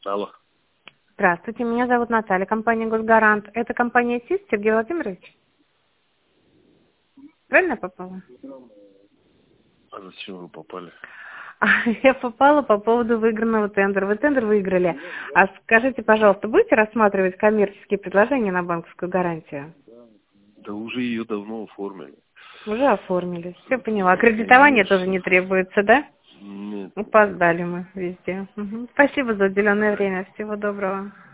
Алло. Здравствуйте, меня зовут Наталья, компания «Госгарант». Это компания СИС, Сергей Владимирович? Правильно я попала? А зачем вы попали? Я попала по поводу выигранного тендера. Вы тендер выиграли. А скажите, пожалуйста, будете рассматривать коммерческие предложения на банковскую гарантию? Да уже ее давно оформили. Уже оформили. Все поняла. Аккредитование тоже не требуется, да? Нет. Опоздали мы везде. Мгм. Спасибо за уделенное время. Всего доброго.